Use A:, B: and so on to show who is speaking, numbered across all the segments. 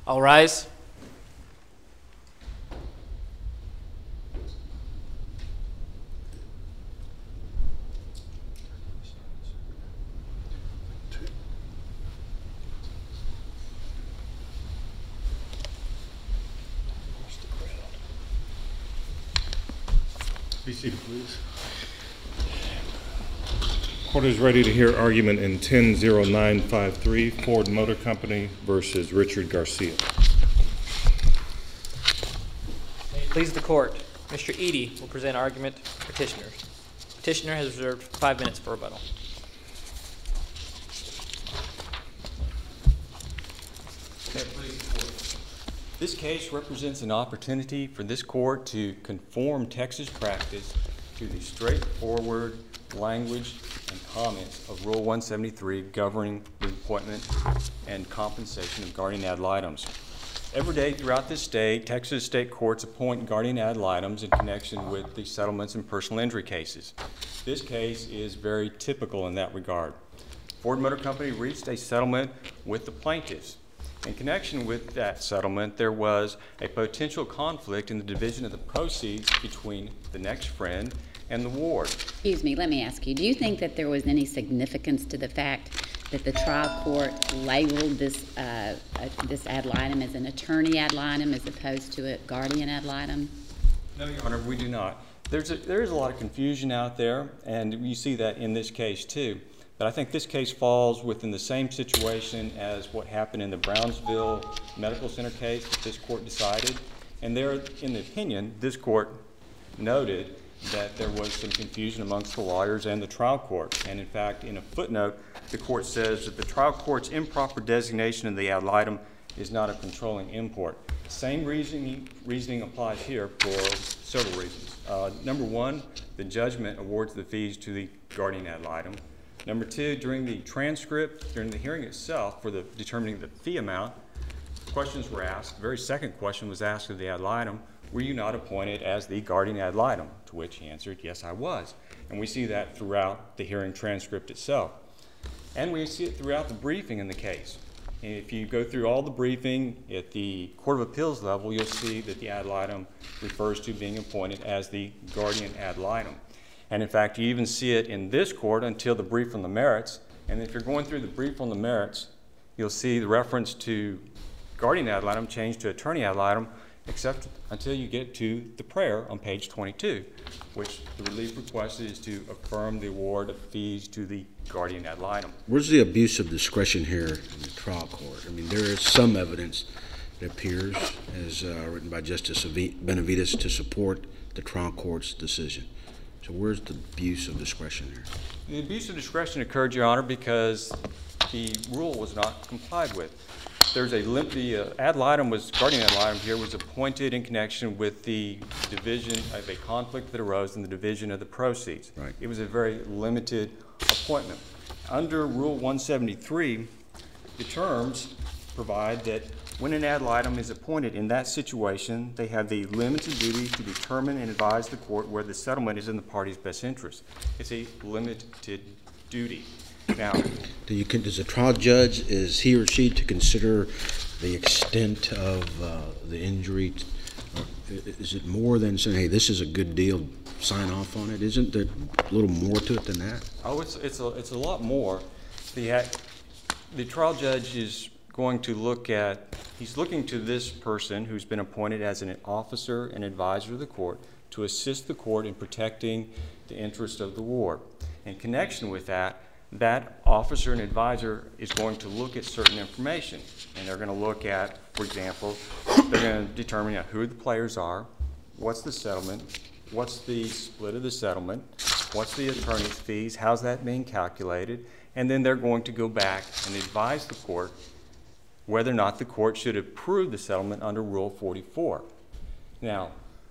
A: All rise.
B: Be seated, please. Court is ready to hear argument in 10-0953, Ford Motor Company versus Richard Garcia.
A: May it please the court, Mr. Eady will present argument for petitioners. Petitioner has reserved 5 minutes for rebuttal.
C: This case represents an opportunity for this court to conform Texas practice to the straightforward language and comments of Rule 173 governing the appointment and compensation of guardian ad litems. Every day throughout this state, Texas state courts appoint guardian ad litems in connection with the settlements and personal injury cases. This case is very typical in that regard. Ford Motor Company reached a settlement with the plaintiffs. In connection with that settlement, there was a potential conflict in the division of the proceeds between the next friend and the ward.
D: Excuse me, let me ask you, do you think that there was any significance to the fact that the trial court labeled this ad litem as an attorney ad litem as opposed to a guardian ad litem?
C: No, Your Honor, we do not. There is a lot of confusion out there, and you see that in this case too. But I think this case falls within the same situation as what happened in the Brownsville Medical Center case that this court decided. And there, in the opinion, this court noted that there was some confusion amongst the lawyers and the trial court. And in fact, in a footnote, the court says that the trial court's improper designation of the ad litem is not a controlling import. Same reasoning applies here for several reasons. Number one, the judgment awards the fees to the guardian ad litem. Number two, during the transcript, during the hearing itself for determining the fee amount, questions were asked. The very second question was asked of the ad litem, were you not appointed as the guardian ad litem? To which he answered, yes, I was. And we see that throughout the hearing transcript itself. And we see it throughout the briefing in the case. And if you go through all the briefing at the Court of Appeals level, you'll see that the ad litem refers to being appointed as the guardian ad litem. And in fact, you even see it in this court until the brief on the merits. And if you're going through the brief on the merits, you'll see the reference to guardian ad litem changed to attorney ad litem, except until you get to the prayer on page 22, which the relief request is to affirm the award of fees to the guardian ad litem.
E: Where's the abuse of discretion here in the trial court? I mean, there is some evidence that appears, as written by Justice Benavides, to support the trial court's decision. So where's the abuse of discretion here?
C: The abuse of discretion occurred, Your Honor, because the rule was not complied with. There's the ad litem guardian ad litem here was appointed in connection with the division of a conflict that arose in the division of the proceeds.
E: Right.
C: It was a very limited appointment. Under Rule 173, the terms provide that when an ad litem is appointed in that situation, they have the limited duty to determine and advise the court where the settlement is in the party's best interest. It's a limited duty. Now,
E: does the trial judge, is he or she to consider the extent of the injury? Is it more than saying, hey, this is a good deal, sign off on it? Isn't there a little more to it than that?
C: Oh, it's a lot more. The trial judge is going to he's looking to this person who's been appointed as an officer and advisor of the court to assist the court in protecting the interest of the ward. In connection with that, that officer and advisor is going to look at certain information. And they're going to look at, for example, they're going to determine who the players are, what's the settlement, what's the split of the settlement, what's the attorney's fees, how's that being calculated, and then they're going to go back and advise the court whether or not the court should approve the settlement under Rule 44. Now,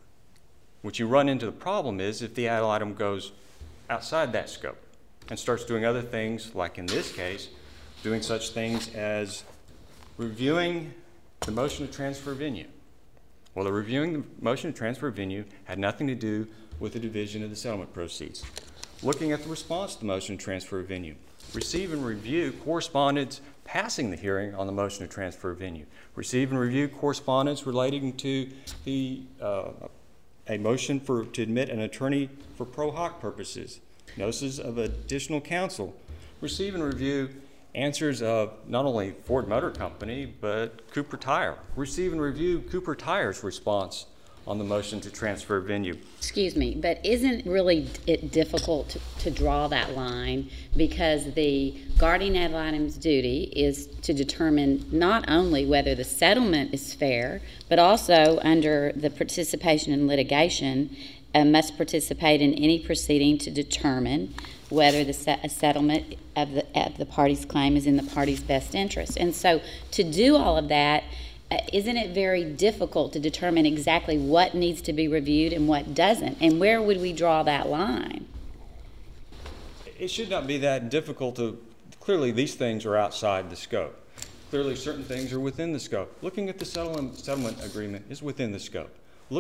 C: what you run into the problem is if the ad litem goes outside that scope and starts doing other things, like in this case, doing such things as reviewing the motion to transfer venue. Well, the reviewing the motion to transfer venue had nothing to do with the division of the settlement proceeds. Looking at the response to the motion to transfer venue. Receive and review correspondence passing the hearing on the motion to transfer venue. Receive and review correspondence relating to the a motion to admit an attorney for pro hoc purposes. Notices of additional counsel. Receive and review answers of not only Ford Motor Company, but Cooper Tire. Receive and review Cooper Tire's response on the motion to transfer venue.
D: Excuse me, but isn't really it difficult to draw that line, because the guardian ad litem's duty is to determine not only whether the settlement is fair, but also under the participation in litigation must participate in any proceeding to determine whether a settlement of the party's claim is in the party's best interest. And so to do all of that, isn't it very difficult to determine exactly what needs to be reviewed and what doesn't? And where would we draw that line?
C: It should not be that difficult to, clearly these things are outside the scope. Clearly certain things are within the scope. Looking at the settlement agreement is within the scope.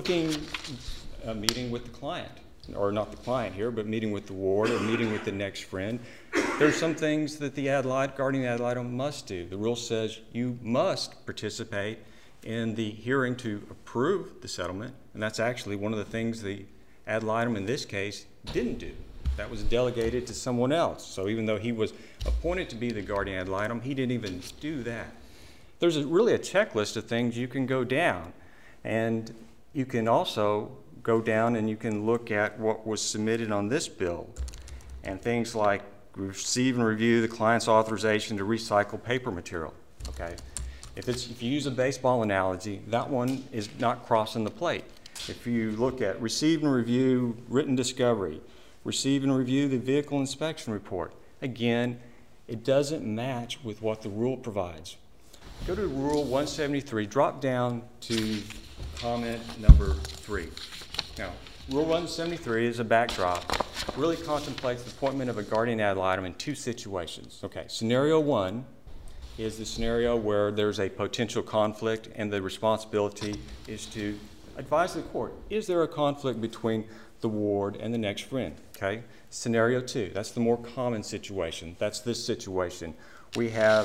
C: Meeting with the client, or not the client here, but meeting with the ward or meeting with the next friend. There's some things that the guardian ad litem must do. The rule says you must participate in the hearing to approve the settlement, and that's actually one of the things the ad litem in this case didn't do. That was delegated to someone else. So even though he was appointed to be the guardian ad litem, he didn't even do that. There's really a checklist of things you can go down, and you can also go down and you can look at what was submitted on this bill, and things like receive and review the client's authorization to recycle paper material. Okay, if you use a baseball analogy, that one is not crossing the plate. If you look at receive and review written discovery, receive and review the vehicle inspection report, again, it doesn't match with what the rule provides. Go to Rule 173, drop down to comment number 3. Now, Rule 173 is a backdrop, really contemplates the appointment of a guardian ad litem in 2 situations. Okay, scenario 1 is the scenario where there's a potential conflict and the responsibility is to advise the court, is there a conflict between the ward and the next friend? Okay, scenario 2, that's the more common situation. That's this situation. We have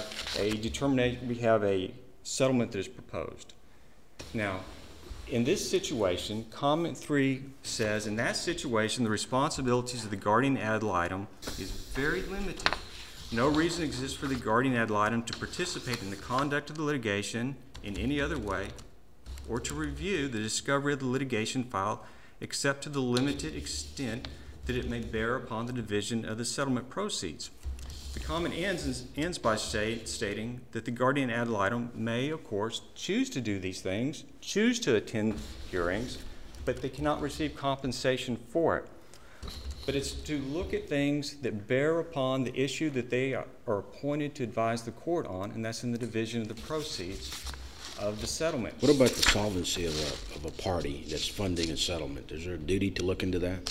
C: a settlement that is proposed. Now, in this situation, comment 3 says, in that situation, the responsibilities of the guardian ad litem is very limited. No reason exists for the guardian ad litem to participate in the conduct of the litigation in any other way, or to review the discovery of the litigation file, except to the limited extent that it may bear upon the division of the settlement proceeds. The comment ends by stating that the guardian ad litem may, of course, choose to do these things, choose to attend hearings, but they cannot receive compensation for it. But it's to look at things that bear upon the issue that they are appointed to advise the court on, and that's in the division of the proceeds of the settlement.
E: What about the solvency of a party that's funding a settlement? Is there a duty to look into that?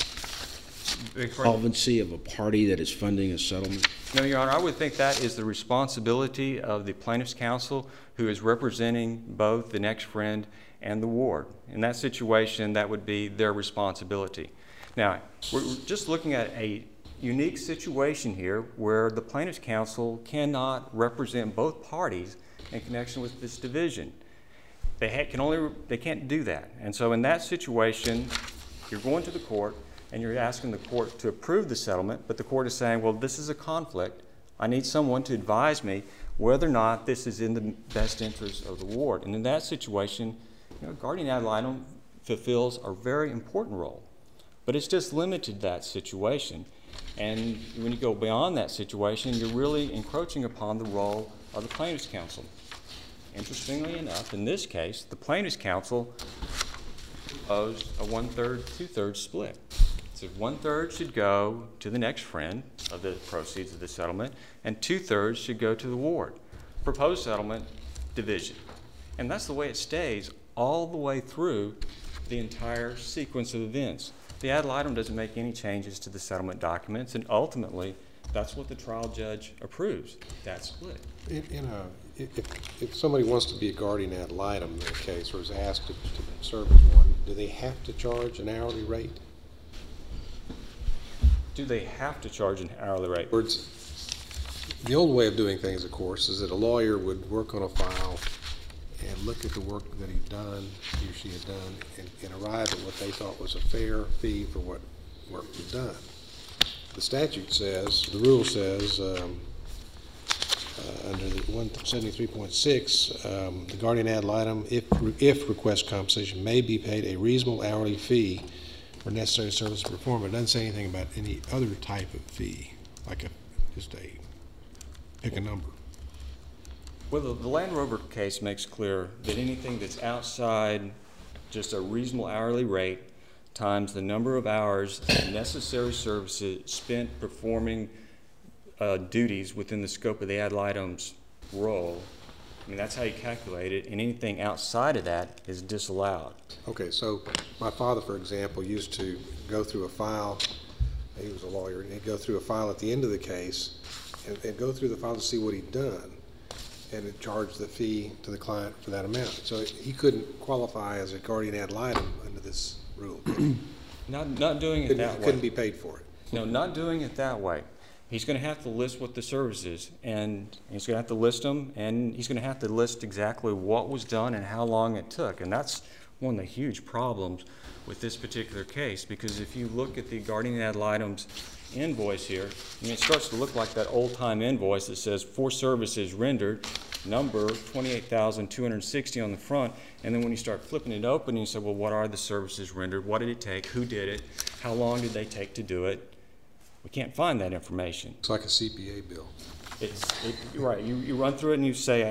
E: Solvency of a party that is funding a settlement?
C: No, Your Honor, I would think that is the responsibility of the plaintiff's counsel, who is representing both the next friend and the ward. In that situation, that would be their responsibility. Now, we're just looking at a unique situation here where the plaintiff's counsel cannot represent both parties in connection with this division. They can't do that. And so in that situation, you're going to the court and you're asking the court to approve the settlement, but the court is saying, well, this is a conflict. I need someone to advise me whether or not this is in the best interest of the ward. And in that situation, guardian ad litem fulfills a very important role, but it's just limited to that situation. And when you go beyond that situation, you're really encroaching upon the role of the plaintiff's counsel. Interestingly enough, in this case, the plaintiff's counsel proposed a 1/3, 2/3 split. So 1/3 should go to the next friend of the proceeds of the settlement, and 2/3 should go to the ward. Proposed settlement, division. And that's the way it stays all the way through the entire sequence of events. The ad litem doesn't make any changes to the settlement documents, and ultimately, that's what the trial judge approves, that split.
F: If somebody wants to be a guardian ad litem in a case, or is asked to serve as one, do they have to charge an hourly rate?
C: Do they have to charge an hourly rate?
F: In other words, The old way of doing things, of course, is that a lawyer would work on a file and look at the work that he or she had done, and arrive at what they thought was a fair fee for what work was done. The statute says, the rule says, under the 173.6, the guardian ad litem, if request compensation, may be paid a reasonable hourly fee for necessary service performed. It doesn't say anything about any other type of fee, like pick a number.
C: Well, the Land Rover case makes clear that anything that's outside just a reasonable hourly rate times the number of hours and necessary services spent performing duties within the scope of the ad litem's role. I mean, that's how you calculate it, and anything outside of that is disallowed.
F: Okay, so my father, for example, used to go through a file. He was a lawyer, and he'd go through a file at the end of the case and go through the file to see what he'd done, and it charged the fee to the client for that amount. So he couldn't qualify as a guardian ad litem under this rule.
C: Not doing it that way.
F: Couldn't be paid for it.
C: No, not doing it that way. He's going to have to list what the service is, and he's going to have to list them, and he's going to have to list exactly what was done and how long it took. And that's one of the huge problems with this particular case, because if you look at the guardian ad litem's invoice here, I mean, it starts to look like that old-time invoice that says for services rendered, number 28,260 on the front, and then when you start flipping it open, you say, well, what are the services rendered? What did it take? Who did it? How long did they take to do it? We can't find that information.
F: It's like a CPA bill.
C: Right. You run through it and you say,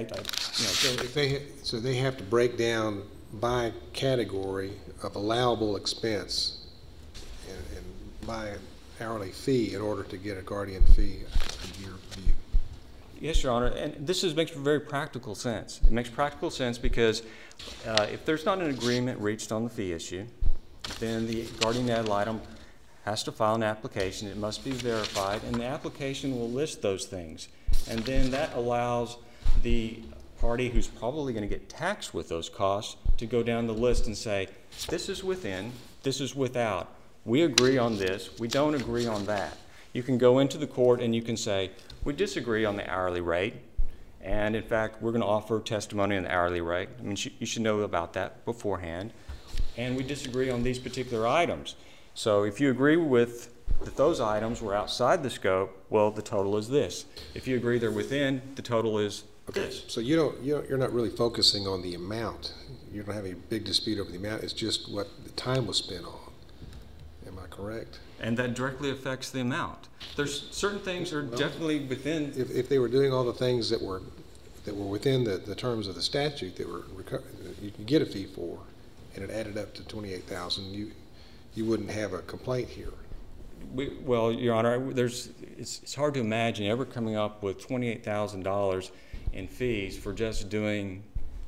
F: So they have to break down by category of allowable expense and by an hourly fee in order to get a guardian fee in your view.
C: Yes, Your Honor, and this makes very practical sense. It makes practical sense because if there's not an agreement reached on the fee issue, then the guardian ad litem has to file an application. It must be verified, and the application will list those things. And then that allows the party who's probably going to get taxed with those costs to go down the list and say, this is within, this is without. We agree on this, we don't agree on that. You can go into the court and you can say, we disagree on the hourly rate, and in fact, we're going to offer testimony on the hourly rate. I mean, you should know about that beforehand. And we disagree on these particular items. So if you agree with that those items were outside the scope, well, the total is this. If you agree they're within, the total is this.
F: So you're not really focusing on the amount. You don't have a big dispute over the amount. It's just what the time was spent on. Am I correct?
C: And that directly affects the amount. There's certain things that are definitely within.
F: If they were doing all the things that were within the terms of the statute that you can get a fee for, and it added up to 28,000, you wouldn't have a complaint here.
C: Well, Your Honor, it's hard to imagine ever coming up with $28,000 in fees for just doing,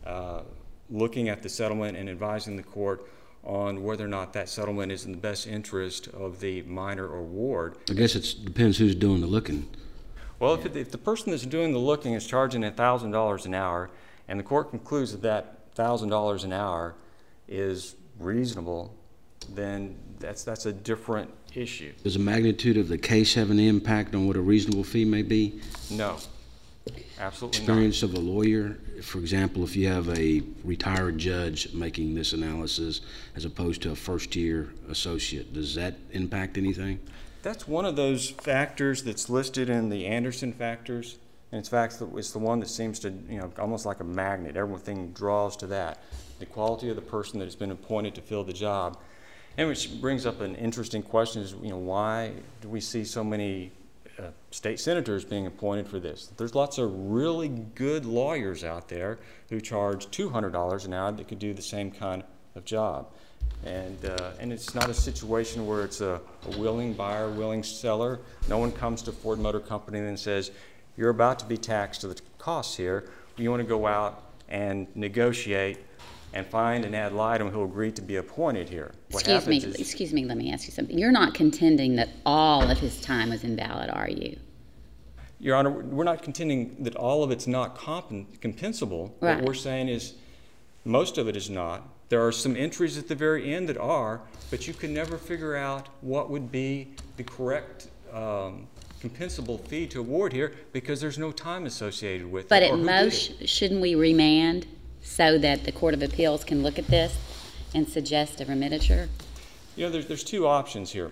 C: looking at the settlement and advising the court on whether or not that settlement is in the best interest of the minor or ward.
E: I guess it depends who's doing the looking.
C: Well, if the person that's doing the looking is charging $1,000 an hour, and the court concludes that $1,000 an hour is reasonable, then that's a different issue.
E: Does the magnitude of the case have an impact on what a reasonable fee may be?
C: No, absolutely not.
E: Experience of a lawyer, for example, if you have a retired judge making this analysis as opposed to a first-year associate, does that impact anything?
C: That's one of those factors that's listed in the Anderson factors, and in fact, it's the one that seems to, almost like a magnet. Everything draws to that. The quality of the person that has been appointed to fill the job. And which brings up an interesting question is, why do we see so many state senators being appointed for this? There's lots of really good lawyers out there who charge $200 an hour that could do the same kind of job. And it's not a situation where it's a willing buyer, willing seller. No one comes to Ford Motor Company and says, you're about to be taxed to the costs here. You want to go out and negotiate and find an ad litem who agreed to be appointed here.
D: Excuse me, let me ask you something. You're not contending that all of his time was invalid, are you?
C: Your Honor, we're not contending that all of it's not compensable.
D: Right.
C: What we're saying is most of it is not. There are some entries at the very end that are, but you can never figure out what would be the correct compensable fee to award here because there's no time associated with
D: But
C: it.
D: at most, shouldn't we remand so that the Court of Appeals can look at this and suggest a remediature?
C: You know, there's two options here.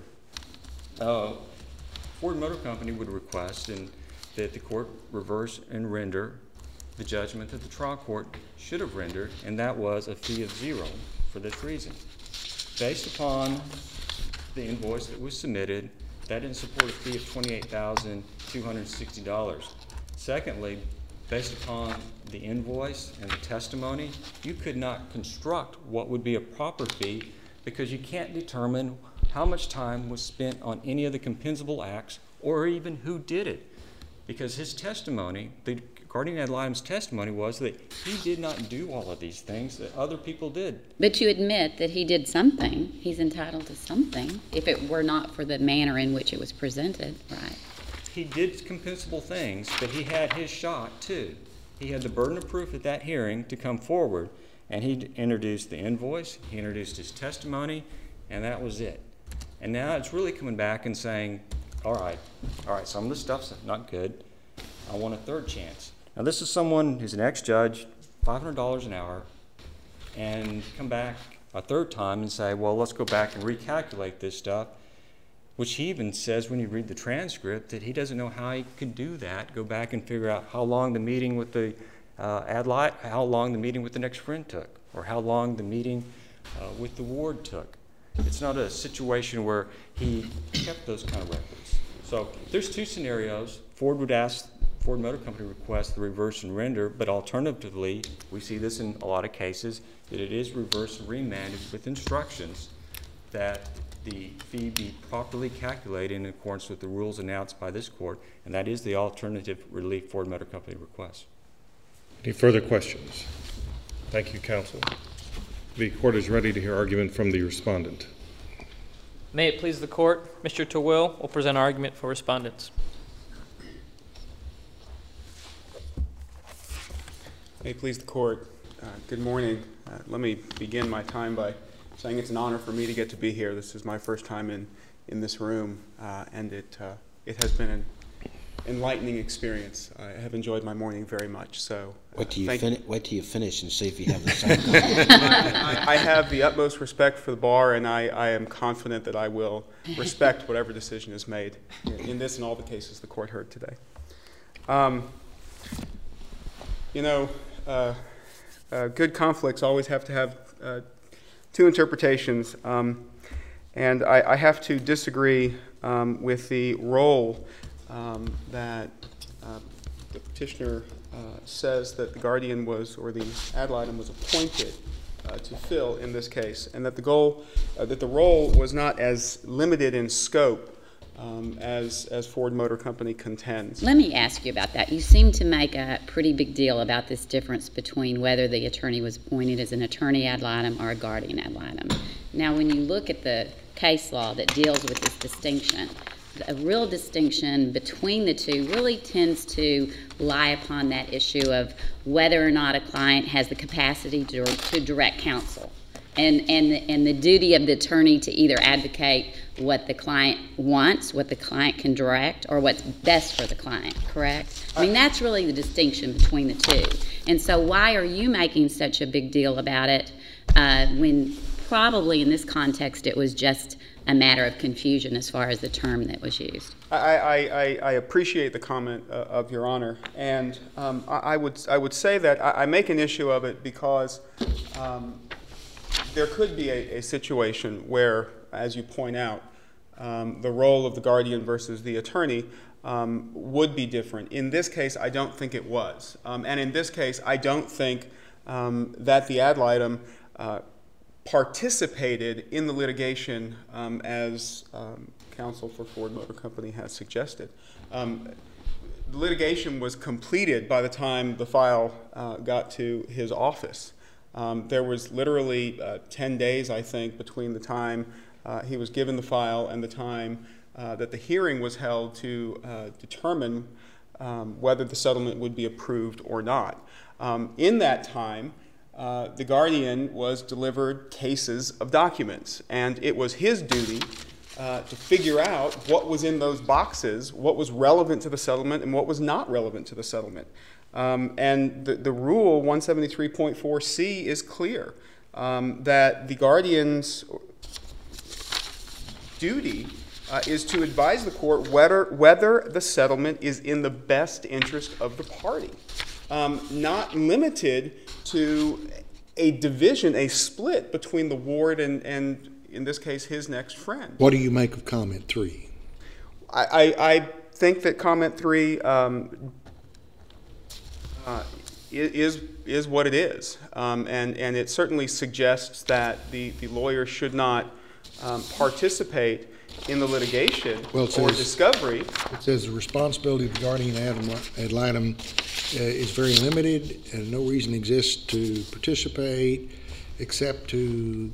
C: Ford Motor Company would request that the court reverse and render the judgment that the trial court should have rendered, and that was a fee of 0 for this reason. Based upon the invoice that was submitted, that didn't support a fee of $28,260. Secondly, based upon the invoice and the testimony, you could not construct what would be a proper fee because you can't determine how much time was spent on any of the compensable acts or even who did it. Because his testimony, the guardian ad litem's testimony was that he did not do all of these things, that other people did.
D: But you admit that he did something. He's entitled to something, if it were not for the manner in which it was presented, right?
C: He did compensable things, but he had his shot too. He had the burden of proof at that hearing to come forward, and he introduced the invoice, he introduced his testimony, and that was it. And now it's really coming back and saying, all right, some of the stuff's not good. I want a third chance. Now this is someone who's an ex-judge, $500 an hour, and come back a third time and say, well, let's go back and recalculate this stuff, which he even says when you read the transcript that he doesn't know how he could do that, go back and figure out how long the meeting with the how long the meeting with the next friend took, or how long the meeting with the ward took. It's not a situation where he kept those kind of records. So there's two scenarios. Ford Motor Company requests the reverse and render, but alternatively, we see this in a lot of cases, that it is reverse and remanded with instructions that the fee be properly calculated in accordance with the rules announced by this court, and that is the alternative relief Ford Motor Company requests.
B: Any further questions? Thank you, counsel. The court is ready to hear argument from the respondent.
A: May it please the court, Mr. Terwill will present argument for respondents.
G: May it please the court. Good morning. Let me begin my time by saying it's an honor for me to get to be here. This is my first time in this room, and it has been an enlightening experience. I have enjoyed my morning very much. So
E: wait till you finish and see if you have the same comment.
G: I have the utmost respect for the bar, and I am confident that I will respect whatever decision is made in this and all the cases the court heard today. Good conflicts always have to have two interpretations, and I have to disagree with the role that the petitioner says that the guardian was, or the ad litem was appointed to fill in this case, and that the role was not as limited in scope as Ford Motor Company contends.
D: Let me ask you about that. You seem to make a pretty big deal about this difference between whether the attorney was appointed as an attorney ad litem or a guardian ad litem. Now, when you look at the case law that deals with this distinction, a real distinction between the two really tends to lie upon that issue of whether or not a client has the capacity to direct counsel, and the duty of the attorney to either advocate what the client wants, what the client can direct, or what's best for the client, correct? I mean, that's really the distinction between the two. And so why are you making such a big deal about it when probably in this context it was just a matter of confusion as far as the term that was used?
G: I appreciate the comment of Your Honor, and I would say that I make an issue of it because there could be a situation where, as you point out, the role of the guardian versus the attorney would be different. In this case, I don't think it was. And in this case, I don't think that the ad litem participated in the litigation as counsel for Ford Motor Company has suggested. The litigation was completed by the time the file got to his office. There was literally 10 days, I think, between the time he was given the file and the time that the hearing was held to determine whether the settlement would be approved or not. In that time, the guardian was delivered cases of documents, and it was his duty to figure out what was in those boxes, what was relevant to the settlement and what was not relevant to the settlement. And the rule 173.4c is clear that the guardian's duty is to advise the court whether the settlement is in the best interest of the party, not limited to a division, a split between the ward and in this case, his next friend.
H: What do you make of comment 3?
G: I think that comment 3 is what it is, and it certainly suggests that the lawyer should not participate in the litigation or discovery.
H: It says the responsibility of the guardian ad litem is very limited and no reason exists to participate except to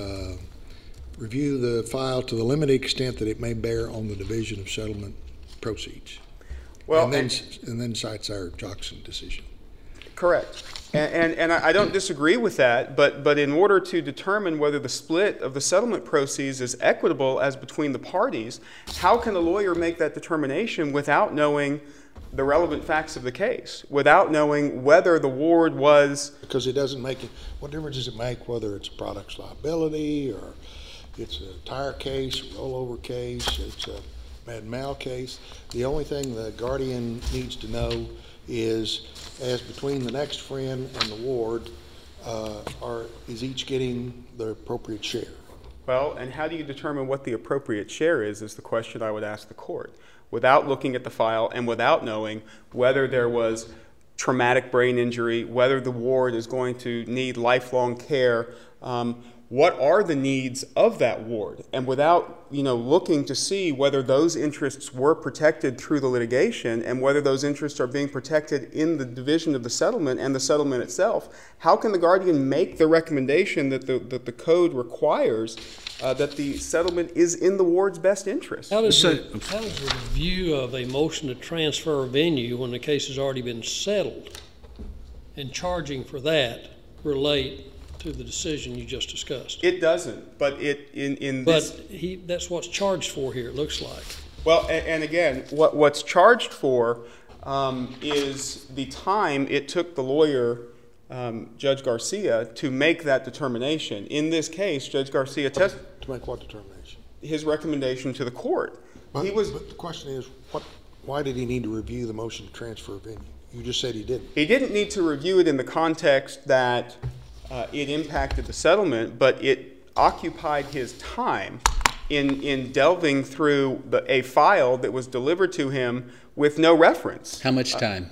H: review the file to the limited extent that it may bear on the division of settlement proceeds. Well, and then cites our Jackson decision.
G: Correct. And I don't disagree with that, but in order to determine whether the split of the settlement proceeds is equitable as between the parties, how can a lawyer make that determination without knowing the relevant facts of the case, without knowing whether the ward was...
H: Because it doesn't make it, what difference does it make whether it's a products liability or it's a tire case, a rollover case, it's a mad mal case? The only thing the guardian needs to know is, as between the next friend and the ward, is each getting the appropriate share?
G: Well, and how do you determine what the appropriate share is the question I would ask the court, without looking at the file and without knowing whether there was traumatic brain injury, whether the ward is going to need lifelong care, what are the needs of that ward, and without looking to see whether those interests were protected through the litigation and whether those interests are being protected in the division of the settlement and the settlement itself, how can the guardian make the recommendation that the code requires that the settlement is in the ward's best interest?
I: How does the review of a motion to transfer venue when the case has already been settled and charging for that relate to the decision you just discussed?
G: It doesn't, but
I: that's what's charged for here, it looks like.
G: Well, and again, what's charged for is the time it took the lawyer, Judge Garcia, to make that determination. In this case, Judge Garcia
H: To make what determination?
G: His recommendation to the court.
H: But the question is, why did he need to review the motion to transfer venue? You just said he didn't. He
G: didn't need to review it in the context that it impacted the settlement, but it occupied his time in delving through a file that was delivered to him with no reference.
J: How much time?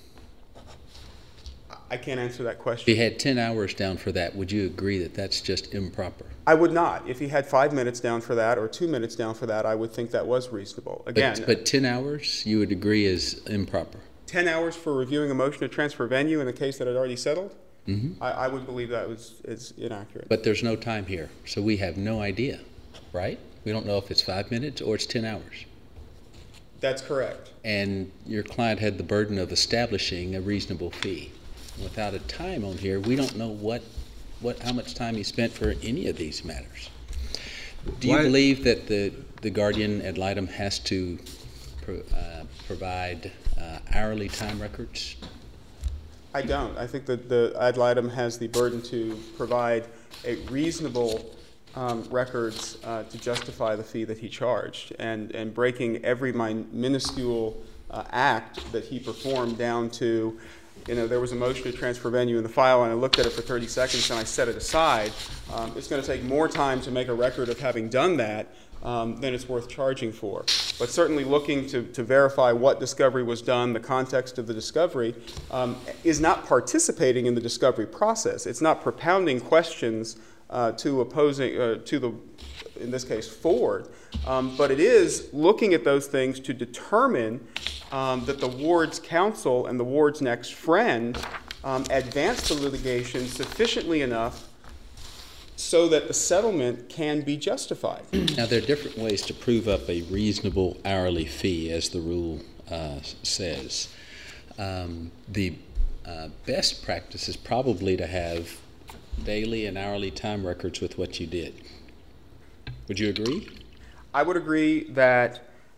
G: I can't answer that question.
J: If he had 10 hours down for that, would you agree that that's just improper?
G: I would not. If he had 5 minutes down for that or 2 minutes down for that, I would think that was reasonable. Again,
J: but 10 hours you would agree is improper?
G: 10 hours for reviewing a motion to transfer venue in a case that had already settled?
J: Mm-hmm.
G: I would believe that is inaccurate.
J: But there's no time here, so we have no idea, right? We don't know if it's 5 minutes or it's 10 hours.
G: That's correct.
J: And your client had the burden of establishing a reasonable fee. Without a time on here, we don't know how much time he spent for any of these matters. Do you believe that the guardian ad litem has to provide hourly time records?
G: I don't. I think that the ad litem has the burden to provide a reasonable records to justify the fee that he charged, and breaking every minuscule act that he performed down to, there was a motion to transfer venue in the file and I looked at it for 30 seconds and I set it aside. It's going to take more time to make a record of having done that than it's worth charging for. But certainly looking to verify what discovery was done, the context of the discovery, is not participating in the discovery process. It's not propounding questions to opposing, in this case, Ford, but it is looking at those things to determine that the ward's counsel and the ward's next friend advanced the litigation sufficiently enough so that the settlement can be justified.
J: Now, there are different ways to prove up a reasonable hourly fee, as the rule says. The best practice is probably to have daily and hourly time records with what you did. Would you agree?
G: I would agree that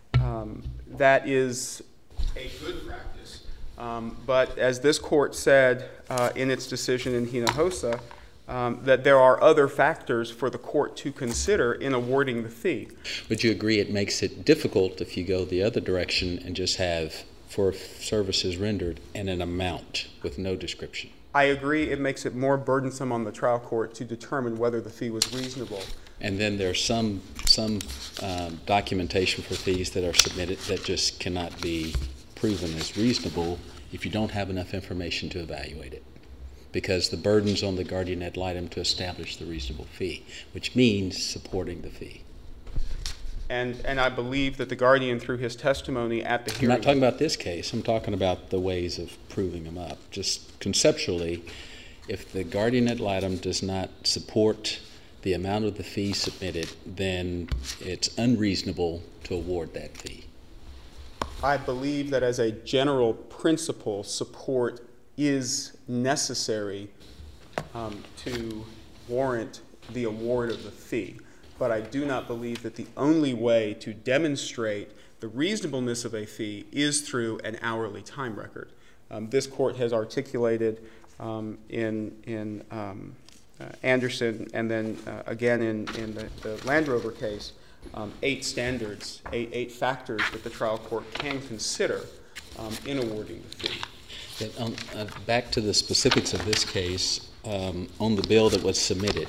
G: that is a good practice. But as this court said in its decision in Hinojosa, that there are other factors for the court to consider in awarding the fee.
J: Would you agree it makes it difficult if you go the other direction and just have for services rendered and an amount with no description?
G: I agree it makes it more burdensome on the trial court to determine whether the fee was reasonable.
J: And then there's some documentation for fees that are submitted that just cannot be proven as reasonable if you don't have enough information to evaluate it, because the burden's on the guardian ad litem to establish the reasonable fee, which means supporting the fee.
G: And I believe that the guardian, through his testimony at the hearing...
J: I'm not talking about this case. I'm talking about the ways of proving them up. Just conceptually, if the guardian ad litem does not support the amount of the fee submitted, then it's unreasonable to award that fee.
G: I believe that as a general principle, support is necessary to warrant the award of the fee. But I do not believe that the only way to demonstrate the reasonableness of a fee is through an hourly time record. This court has articulated in Anderson and then again in the Land Rover case 8 standards, eight factors that the trial court can consider in awarding the fee.
J: Back to the specifics of this case, on the bill that was submitted,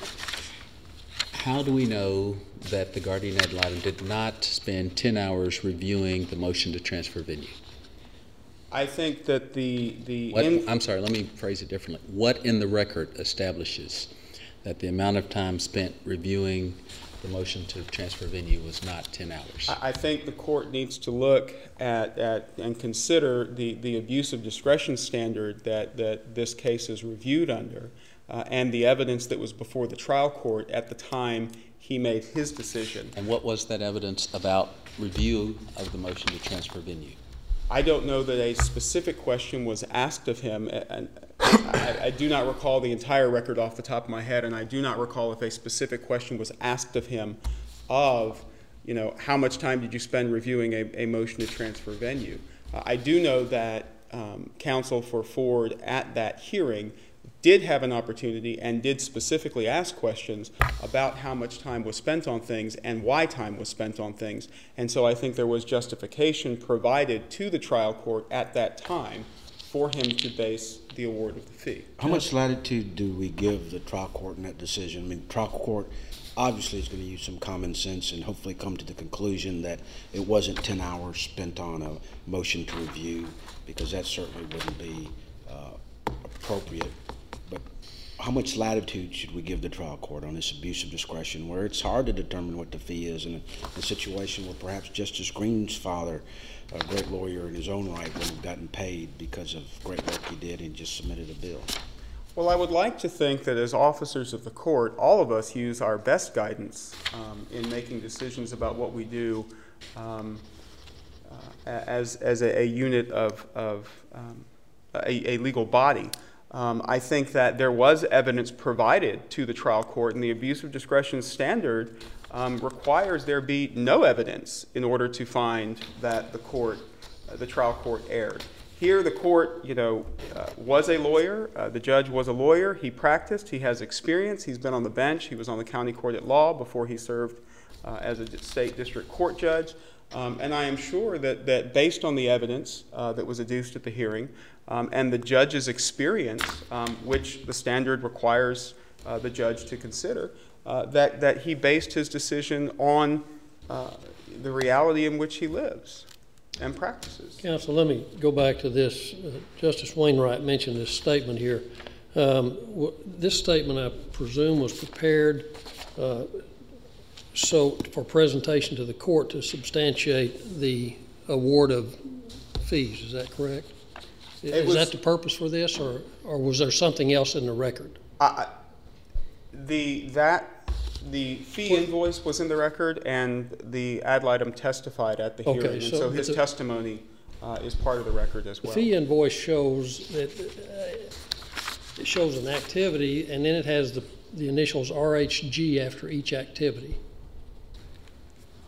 J: how do we know that the guardian ad litem did not spend 10 hours reviewing the motion to transfer venue?
G: I think that
J: I'm sorry, let me phrase it differently. What in the record establishes that the amount of time spent reviewing the motion to transfer venue was not 10 hours?
G: I think the court needs to look at and consider the abuse of discretion standard that this case is reviewed under, and the evidence that was before the trial court at the time he made his decision.
J: And what was that evidence about review of the motion to transfer venue?
G: I don't know that a specific question was asked of him, and I do not recall the entire record off the top of my head, and I do not recall if a specific question was asked of him of, how much time did you spend reviewing a motion to transfer venue? I do know that counsel for Ford at that hearing did have an opportunity and did specifically ask questions about how much time was spent on things and why time was spent on things. And so I think there was justification provided to the trial court at that time for him to base the award of the fee.
E: How much latitude do we give the trial court in that decision? I mean, trial court obviously is going to use some common sense and hopefully come to the conclusion that it wasn't 10 hours spent on a motion to review, because that certainly wouldn't be appropriate. But how much latitude should we give the trial court on this abuse of discretion, where it's hard to determine what the fee is in a situation where perhaps Justice Green's father, a great lawyer in his own right, would have gotten paid because of great work he did and just submitted a bill?
G: Well, I would like to think that as officers of the court, all of us use our best guidance in making decisions about what we do as a unit of a legal body. I think that there was evidence provided to the trial court, and the abuse of discretion standard requires there be no evidence in order to find that the trial court erred. Here, the court, was a lawyer. The judge was a lawyer. He practiced. He has experience. He's been on the bench. He was on the county court at law before he served as a state district court judge. And I am sure that based on the evidence that was adduced at the hearing and the judge's experience, which the standard requires the judge to consider, that he based his decision on the reality in which he lives and practices.
I: Counsel, let me go back to this. Justice Wainwright mentioned this statement here. This statement, I presume, was prepared for presentation to the court to substantiate the award of fees. Is that correct? Is that the purpose for this, or was there something else in the record?
G: The fee invoice was in the record, and the ad litem testified at the hearing, and so his testimony is part of the record as well.
I: The fee invoice shows that it shows an activity, and then it has the initials RHG after each activity.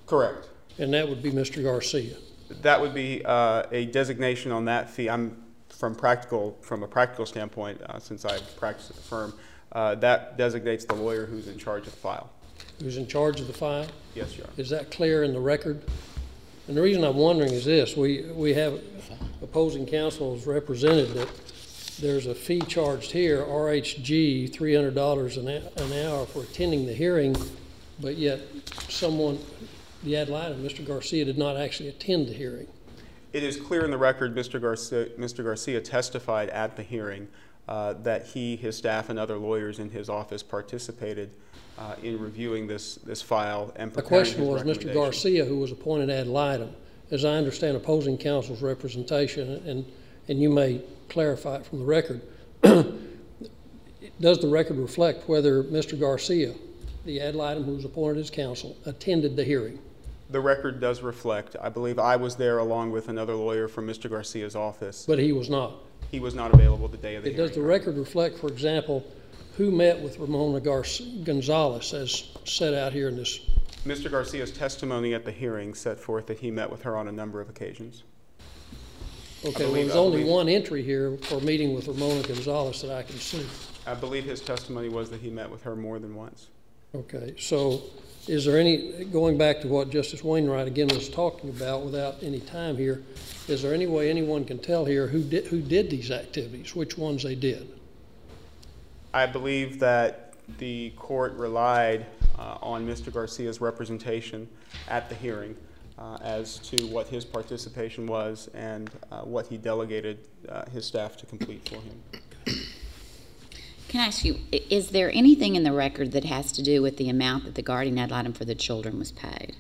G: Correct.
I: And that would be Mr. Garcia.
G: That would be a designation on that fee. From a practical standpoint, since I practice at the firm, that designates the lawyer who's in charge of the file.
I: Who's in charge of the file?
G: Yes, Your Honor.
I: Is that clear in the record? And the reason I'm wondering is this: we have opposing counsel has represented that there's a fee charged here, RHG, $300 an hour for attending the hearing, but yet the ad litem, Mr. Garcia, did not actually attend the hearing.
G: It is clear in the record Mr. Garcia testified at the hearing that he, his staff, and other lawyers in his office participated in reviewing this file and preparing his
I: The question was
G: recommendation.
I: Mr. Garcia, who was appointed ad litem. As I understand opposing counsel's representation, and you may clarify it from the record, does the record reflect whether Mr. Garcia, the ad litem who was appointed as counsel, attended the hearing?
G: The record does reflect. I believe I was there along with another lawyer from Mr. Garcia's office.
I: But he was not.
G: He was not available the day of the hearing.
I: Does the record reflect, for example, who met with Ramona Gonzalez as set out here in this?
G: Mr. Garcia's testimony at the hearing set forth that he met with her on a number of occasions.
I: Okay, well, there's only one entry here for meeting with Ramona Gonzalez that I can see.
G: I believe his testimony was that he met with her more than once.
I: Okay, so is there any, going back to what Justice Wainwright again was talking about without any time here, is there any way anyone can tell here who did these activities, which ones they did?
G: I believe that the court relied on Mr. Garcia's representation at the hearing as to what his participation was and what he delegated his staff to complete for him.
D: Can I ask you, is there anything in the record that has to do with the amount that the guardian ad litem for the children was paid?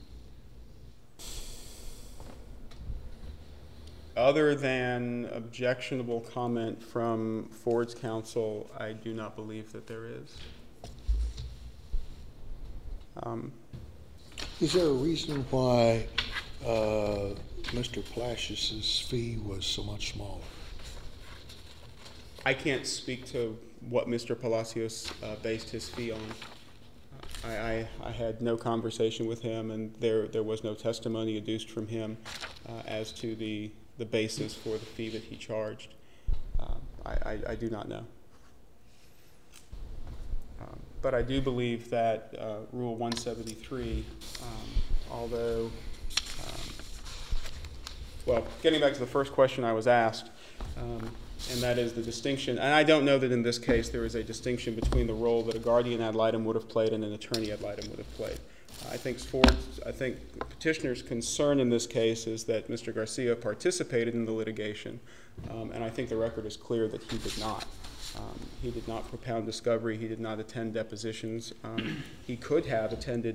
G: Other than objectionable comment from Ford's counsel, I do not believe that there is.
H: Is there a reason why Mr. Plascius's fee was so much smaller?
G: I can't speak to what Mr. Palacios based his fee on. I had no conversation with him, and there was no testimony adduced from him as to the basis for the fee that he charged. I do not know. But I do believe that Rule 173, although, well, getting back to the first question I was asked, and that is the distinction, and I don't know that in this case there is a distinction between the role that a guardian ad litem would have played and an attorney ad litem would have played. I think petitioner's concern in this case is that Mr. Garcia participated in the litigation, and I think the record is clear that he did not. He did not propound discovery. He did not attend depositions. He could have attended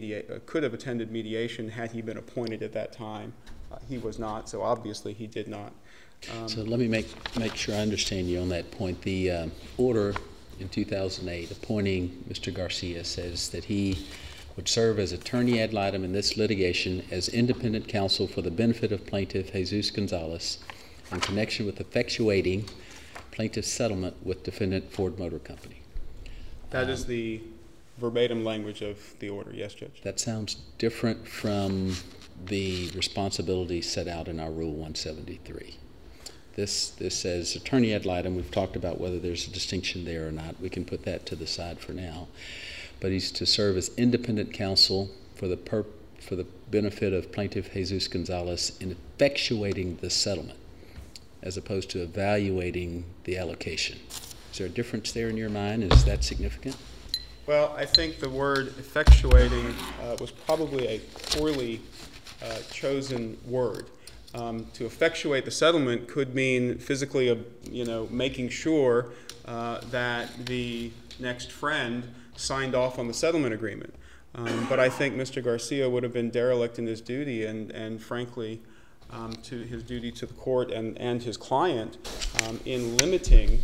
G: mediation had he been appointed at that time. He was not, so obviously he did not.
J: So let me make sure I understand you on that point. The order in 2008 appointing Mr. Garcia says that he would serve as attorney ad litem in this litigation as independent counsel for the benefit of plaintiff Jesus Gonzalez in connection with effectuating plaintiff's settlement with defendant Ford Motor Company.
G: That is the verbatim language of the order, yes, Judge.
J: That sounds different from the responsibilities set out in our Rule 173. This says attorney ad litem. We've talked about whether there's a distinction there or not. We can put that to the side for now. But he's to serve as independent counsel for the benefit of plaintiff Jesus Gonzalez in effectuating the settlement, as opposed to evaluating the allocation. Is there a difference there in your mind? Is that significant?
G: Well, I think the word effectuating was probably a poorly chosen word. To effectuate the settlement could mean physically, making sure that the next friend signed off on the settlement agreement. But I think Mr. Garcia would have been derelict in his duty and frankly, to his duty to the court and his client in limiting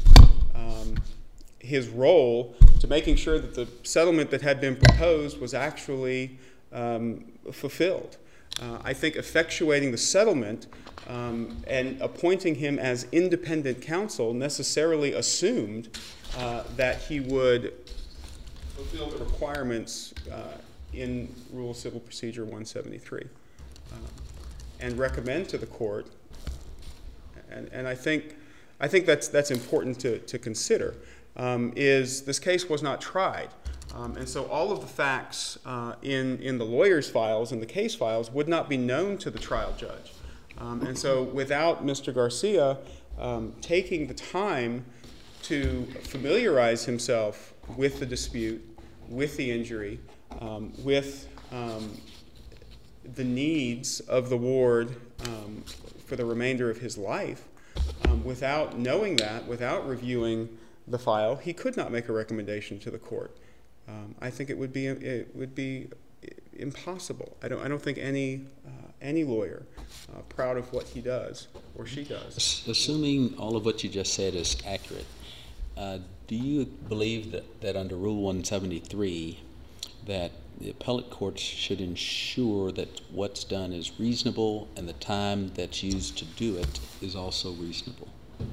G: his role to making sure that the settlement that had been proposed was actually fulfilled. I think effectuating the settlement and appointing him as independent counsel necessarily assumed that he would fulfill the requirements in Rule Civil Procedure 173, and recommend to the court, and I think that's important to consider, is this case was not tried. And so all of the facts in the lawyer's files and the case files would not be known to the trial judge. And so without Mr. Garcia taking the time to familiarize himself with the dispute, with the injury, with the needs of the ward for the remainder of his life, without knowing that, without reviewing the file, he could not make a recommendation to the court. I think it would be impossible. I don't think any lawyer proud of what he does or she does.
J: Assuming all of what you just said is accurate, do you believe that under Rule 173 that the appellate courts should ensure that what's done is reasonable and the time that's used to do it is also reasonable?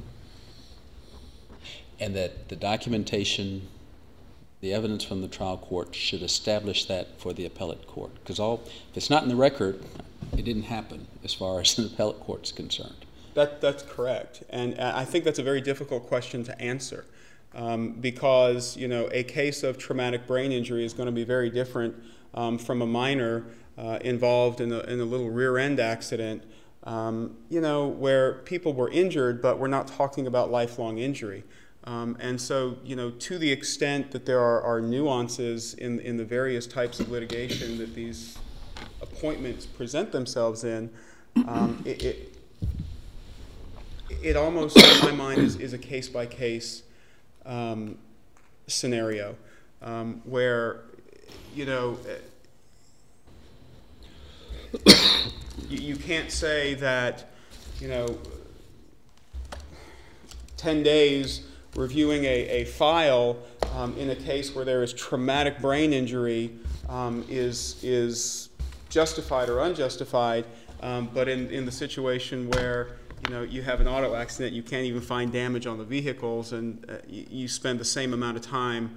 J: And that the documentation, the evidence from the trial court should establish that for the appellate court? Because if it's not in the record, it didn't happen as far as an appellate court's concerned.
G: That's correct, and I think that's a very difficult question to answer, because a case of traumatic brain injury is going to be very different from a minor involved in a little rear end accident, where people were injured, but we're not talking about lifelong injury. And so, to the extent that there are nuances in the various types of litigation that these appointments present themselves in, it almost, in my mind, is a case-by-case scenario where, you can't say that, 10 days reviewing a file in a case where there is traumatic brain injury is justified or unjustified, but in the situation where you have an auto accident, you can't even find damage on the vehicles, and you spend the same amount of time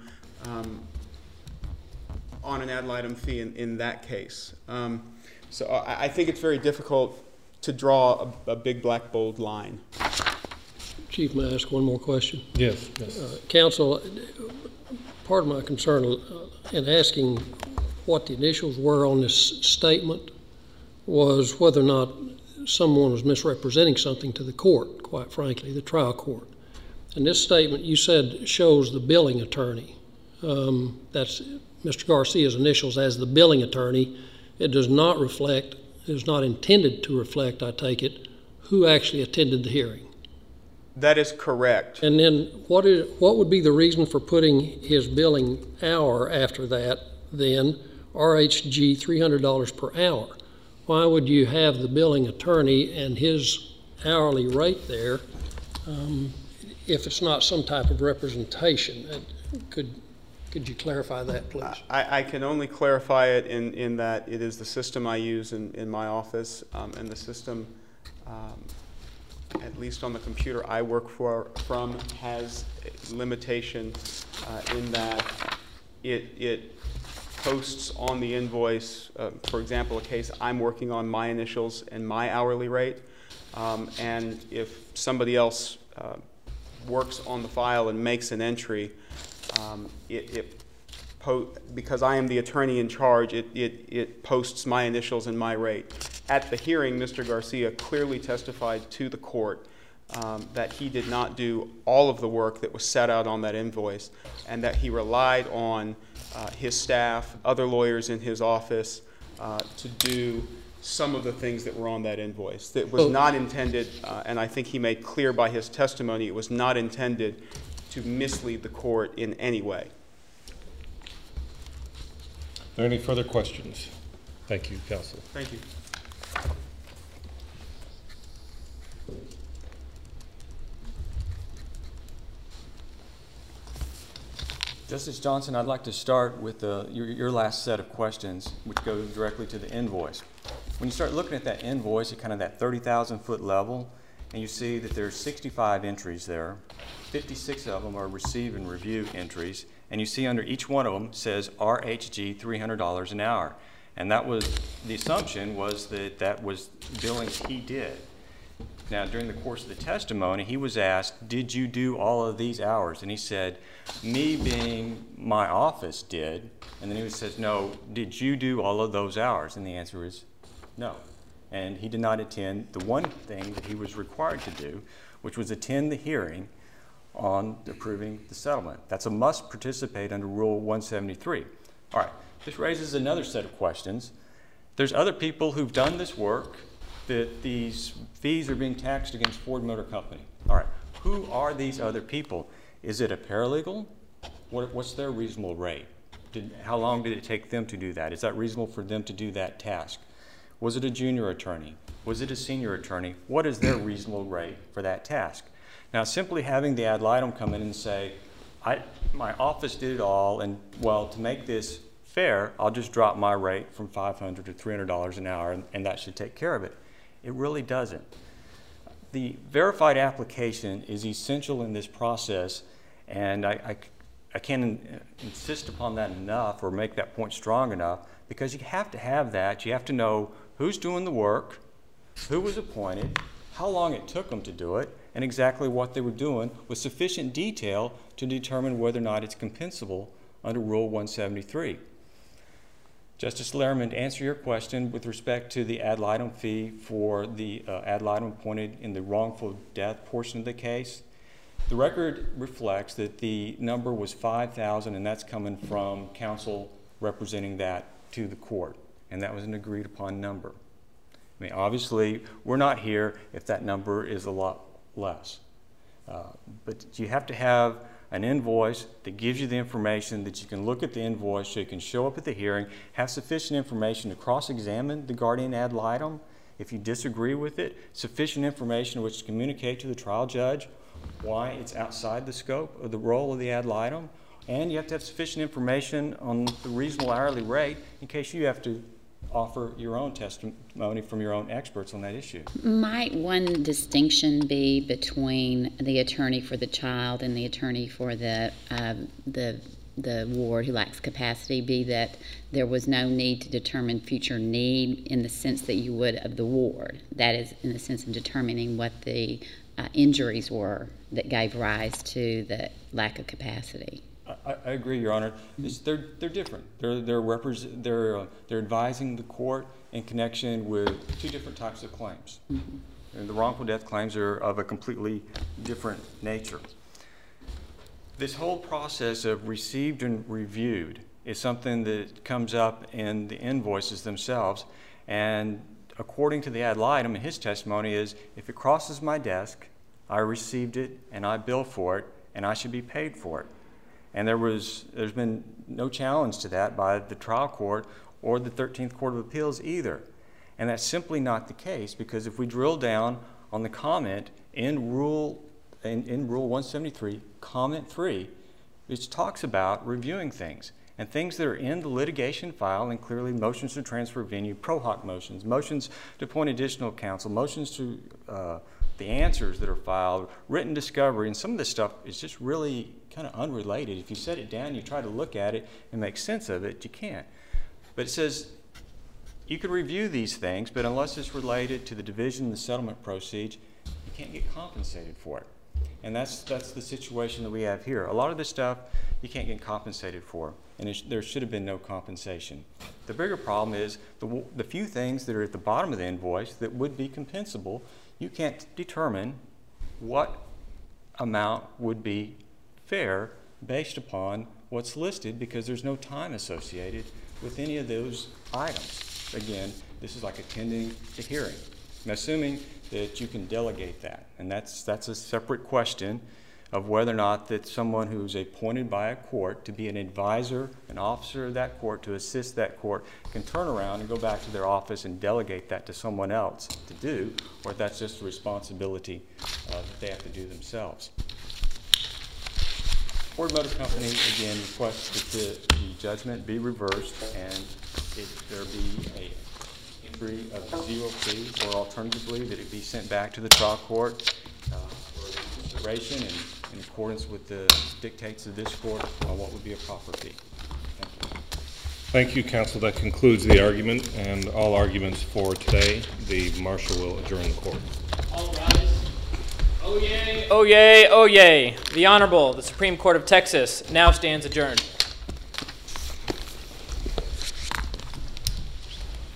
G: on an ad litem fee in that case. So I think it's very difficult to draw a big black bold line.
I: Chief, may I ask one more question?
B: Yes.
I: Counsel, part of my concern in asking what the initials were on this statement was whether or not someone was misrepresenting something to the court, quite frankly, the trial court. And this statement, you said, shows the billing attorney. That's Mr. Garcia's initials as the billing attorney. It does not reflect, it is not intended to reflect, I take it, who actually attended the hearing.
G: That is correct.
I: And then what would be the reason for putting his billing hour after that then, RHG $300 per hour? Why would you have the billing attorney and his hourly rate there if it's not some type of representation? Could you clarify that, please?
G: I can only clarify it in that it is the system I use in my office, and the system, at least on the computer I work from, has a limitation in that it posts on the invoice, for example, a case I'm working on, my initials and my hourly rate, and if somebody else works on the file and makes an entry, because I am the attorney in charge, it posts my initials and my rate. At the hearing, Mr. Garcia clearly testified to the court that he did not do all of the work that was set out on that invoice, and that he relied on his staff, other lawyers in his office, to do some of the things that were on that invoice. That was not intended, and I think he made clear by his testimony, it was not intended to mislead the court in any way.
B: Are there any further questions? Thank you, counsel.
G: Thank you.
C: Justice Johnson, I'd like to start with your last set of questions, which go directly to the invoice. When you start looking at that invoice at kind of that 30,000 foot level, and you see that there's 65 entries there, 56 of them are receive and review entries, and you see under each one of them says RHG $300 an hour. And that was, the assumption was that that was billings he did. Now, during the course of the testimony, he was asked, did you do all of these hours? And he said, me being my office did. And then he says, no, did you do all of those hours? And the answer is no. And he did not attend the one thing that he was required to do, which was attend the hearing on approving the settlement. That's a must participate under Rule 173. All right, this raises another set of questions. There's other people who've done this work that these fees are being taxed against Ford Motor Company. All right, who are these other people? Is it a paralegal? What's their reasonable rate? How long did it take them to do that? Is that reasonable for them to do that task? Was it a junior attorney? Was it a senior attorney? What is their reasonable rate for that task? Now, simply having the ad litem come in and say, my office did it all, and well, to make this fair, I'll just drop my rate from $500 to $300 an hour, and that should take care of it. It really doesn't. The verified application is essential in this process, and I can't insist upon that enough or make that point strong enough, because you have to have that. You have to know who's doing the work, who was appointed, how long it took them to do it, and exactly what they were doing with sufficient detail to determine whether or not it's compensable under Rule 173. Justice Lehrman, to answer your question with respect to the ad litem fee for the ad litem appointed in the wrongful death portion of the case, the record reflects that the number was $5,000, and that's coming from counsel representing that to the court, and that was an agreed upon number. I mean, obviously, we're not here if that number is a lot less. But you have to have an invoice that gives you the information that you can look at the invoice so you can show up at the hearing, have sufficient information to cross-examine the guardian ad litem if you disagree with it, sufficient information which to communicate to the trial judge why it's outside the scope of the role of the ad litem, and you have to have sufficient information on the reasonable hourly rate in case you have to offer your own testimony from your own experts on that issue.
D: Might one distinction be between the attorney for the child and the attorney for the ward who lacks capacity be that there was no need to determine future need in the sense that you would of the ward? That is, in the sense of determining what the injuries were that gave rise to the lack of capacity.
C: I agree, Your Honor. They're different. They're advising the court in connection with two different types of claims. Mm-hmm. And the wrongful death claims are of a completely different nature. This whole process of received and reviewed is something that comes up in the invoices themselves, and according to the ad litem in his testimony is, if it crosses my desk, I received it and I bill for it and I should be paid for it. And there's been no challenge to that by the trial court or the 13th Court of Appeals either. And that's simply not the case, because if we drill down on the comment in Rule 173, Comment 3, which talks about reviewing things, and things that are in the litigation file, and clearly motions to transfer venue, pro hoc motions, motions to appoint additional counsel, motions to the answers that are filed, written discovery, and some of this stuff is just really kind of unrelated. If you set it down, you try to look at it and make sense of it, you can't. But it says you could review these things, but unless it's related to the division of the settlement proceeds, you can't get compensated for it. And that's the situation that we have here. A lot of this stuff you can't get compensated for, and there should have been no compensation. The bigger problem is the few things that are at the bottom of the invoice that would be compensable, you can't determine what amount would be fair based upon what's listed, because there's no time associated with any of those items. Again, this is like attending the hearing. I'm assuming that you can delegate that, and that's a separate question of whether or not that someone who's appointed by a court to be an advisor, an officer of that court, to assist that court, can turn around and go back to their office and delegate that to someone else to do, or if that's just a responsibility that they have to do themselves. Ford Motor Company, again, requests that the judgment be reversed and there be a entry of 0 fee, or alternatively that it be sent back to the trial court for consideration and accordance with the dictates of this court on what would be a proper fee. Thank you.
B: Thank you, counsel. That concludes the argument and all arguments for today. The marshal will adjourn the court.
A: All rise. Oh yay, oh yay, oh yay. The Honorable, the Supreme Court of Texas now stands adjourned.